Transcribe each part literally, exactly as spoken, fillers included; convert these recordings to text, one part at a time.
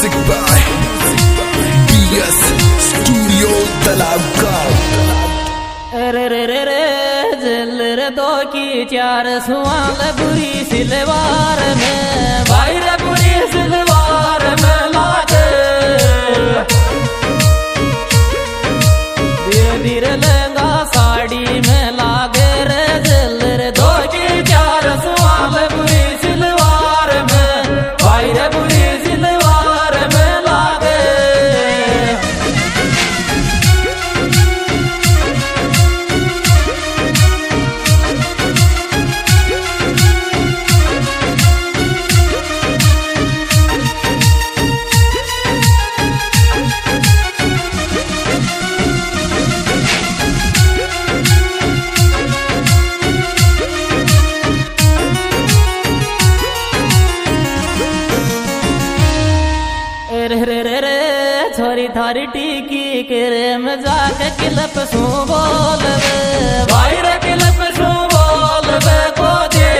Music by BS studio Talabgaon. रे रे रे रे जल रे दो की चार सुवाल बुरी सिलवार में भाई रे बुरी सिलवार में लागे धीरे धीरे लहंगा साड़ी में लागे रे जल रे दो की चार सुवाल बुरी सिलवार में भाई रे बुरी सिलवार में लागे। रे रे रे छोरी थारी टीकी केरे में जाके किलप सू बोल वे भाई रे किलप सू बोल वे को दे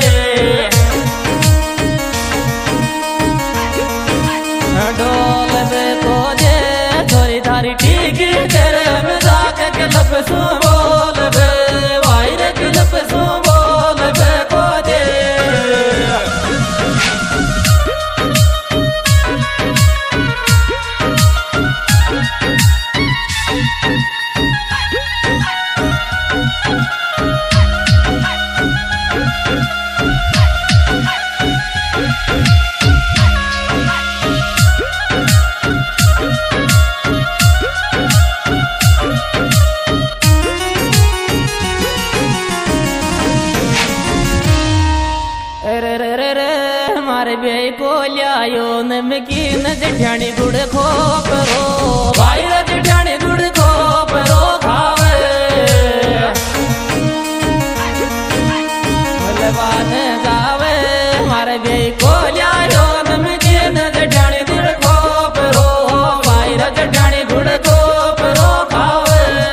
डोल वे को दे छोरी थारी टीकी केरे में जाके किलप सू बोल वे भाई रे किलप सू बोल वे को दे। रे रे रे रे मारे बे को लियायो नमकीन जठानी गुड़ खो करो भाई रे जठानी गुड़ खो करो खावे भलवान जावे मारे बे को लियायो नमकीन जठानी गुड़ खो करो भाई रे जठानी गुड़ खो करो खावे।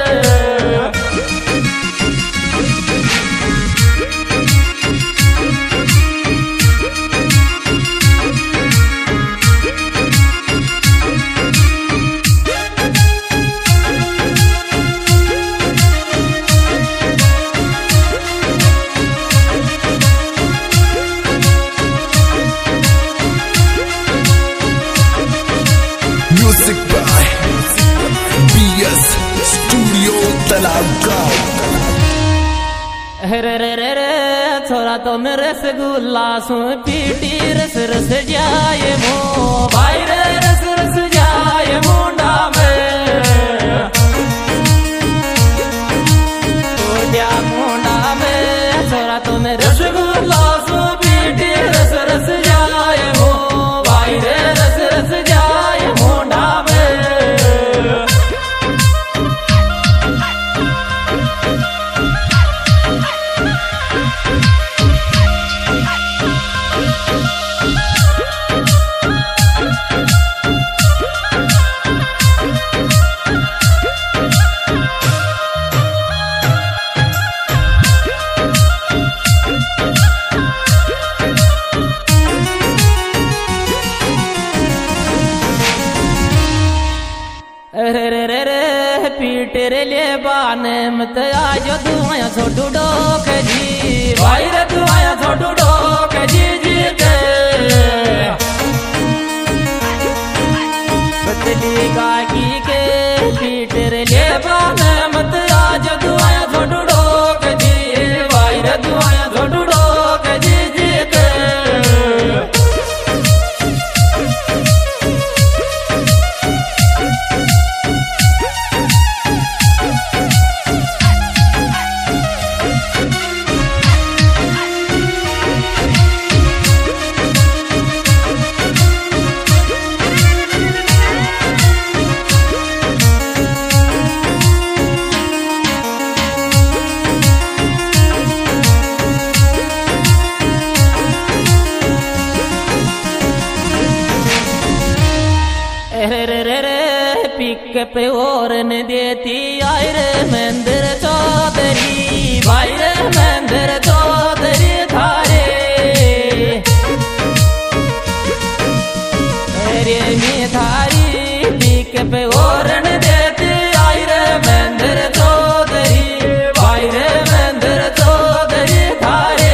Music by BS studio Talabgaon. रे रे रे रे छोरा तो मेरे रसगुल्ला सु पीटी रस रस जाए मो भाई रे रस रस जाए मुंडा में तो क्या मुंडा में छोरा तो मेरे रसगुल्ला सु पीटी रस रस जाए मो भाई रे रस रस जाए मुंडा में। रे रे रे रे पीट रे ले बाने मत आज दुआया छोटू डोक जी भाई रे दुआया छोटू डोक जी जी के बदली गाकी के पीट रे ले बाने मत आज दुआया छोटू डोक जी भाई रे दुआया छोटू डोक जी जी के। रे रे रे रे पिक पे और न देती आई रे महेंद्र चौधरी भाई रे महेंद्र चौधरी थारे रे पे ओरण देती आई रे महेंद्र चौधरी भाई रे महेंद्र चौधरी थारे।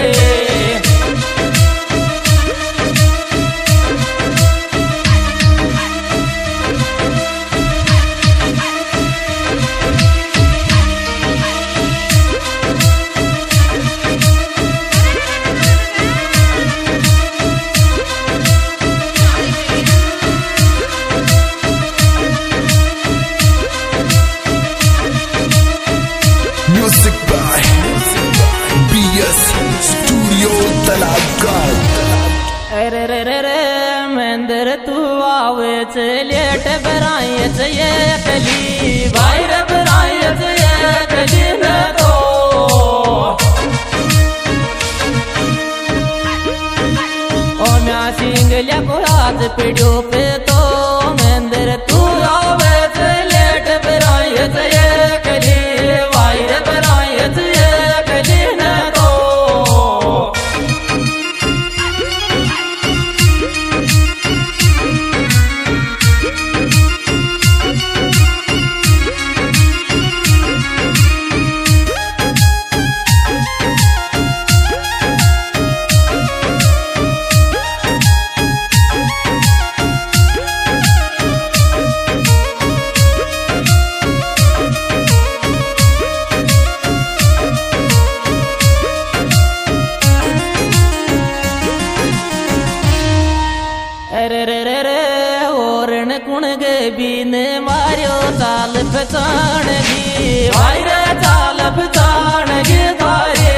Music by B S Studio Talabgaon. अरे रे रे रे महेंद्र तू आवे लेट बराई ये कली भाई रे बराई ये कली न तो ओ म्या सिंगल्या को हाथ पीड़ो पे तो महेंद्र तू आवे लेट बराई ये कली भाई रे बराई ये कली न तो। अरे रे रे रे ओरण कुण गे बीन मारियो चाल पहचान गी भाई रे चाल पहचान गी थारे।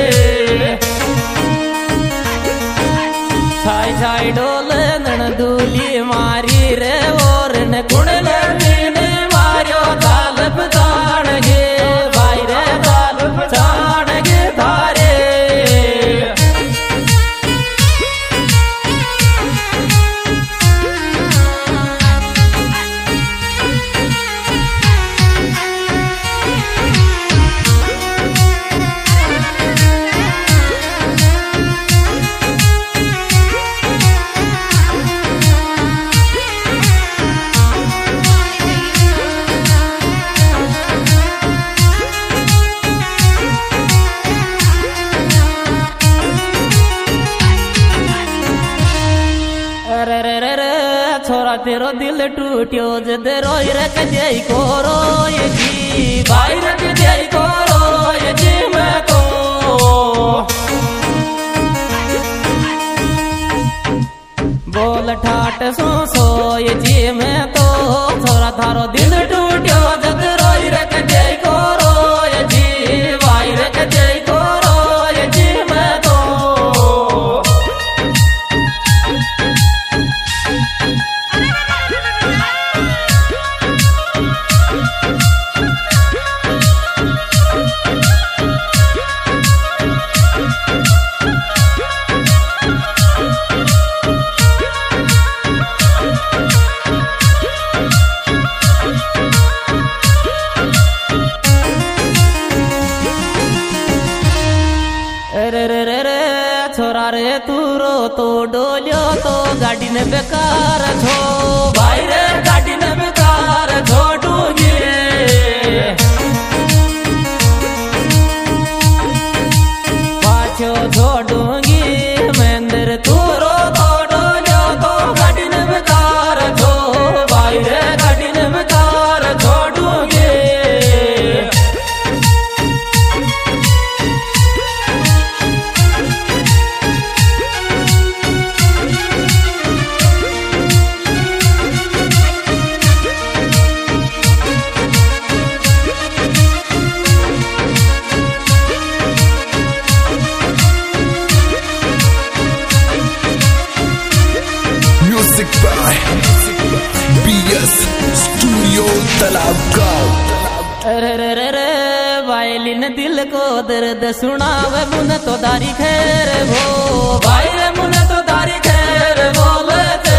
छाई छाई डोल नन दूली मारी रे ओरण कुण गे बीन मारियो चाल पहचान गे भाई रे चाल पहचान गे थारे। अरे रे रे रे छोरा तेरो दिल टूटियो जद रोई रे कजई को रोय जी भाई रे कजई को रोय जी मैं को बोल ठाट सो सोय जी मैं तो छोरा थारो दिल टूटियो जद रोई रे कजई को रोय जी भाई रे कजई को रोय जी मैं तो। अरे रे रे रे छोरा रे तू रो तो डोलियो तो गाड़ी ने बेकार छो भाई रे गाड़ी ने बेकार छोड़ूंगी पाछो छोड़ूंगी महेंद्र तू रो तो डोलियो तो गाड़ी ने बेकार छो भाई रे गाड़ी ने बेकार छोड़ूंगी। Music by B S Studio Talabgaon. अरे रे रे रे वायलिन दिल को दर्द सुनावे मुन तो दारी खैर वो भाई रे मुन तो दारी खैर बोलते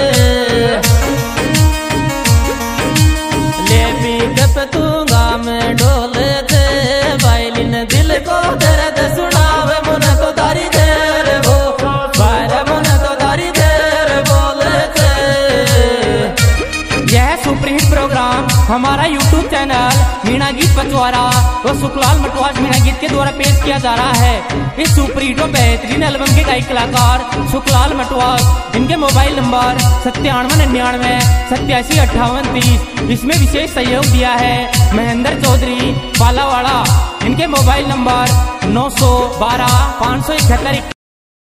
ले पी कप तूंगा में डोलते वायलिन दिल को दर्द सुनावे मुन तो दारी खैर वो भाई रे मुन तो दारी खैर बोलते। यह मीणा गीत पचवारा व सुखलाल मटवास मीणा गीत के द्वारा पेश किया जा रहा है। इस सुपर हिट और बेहतरीन एल्बम के गायक कलाकार सुखलाल मटवास, इनके मोबाइल नंबर सत्तानवे निन्यानवे सत्यासी अट्ठावन तीस। इसमें विशेष सहयोग दिया है महेंद्र चौधरी पालावाड़ा, इनके मोबाइल नंबर नौ सौ बारह पाँच सौ इकहत्तर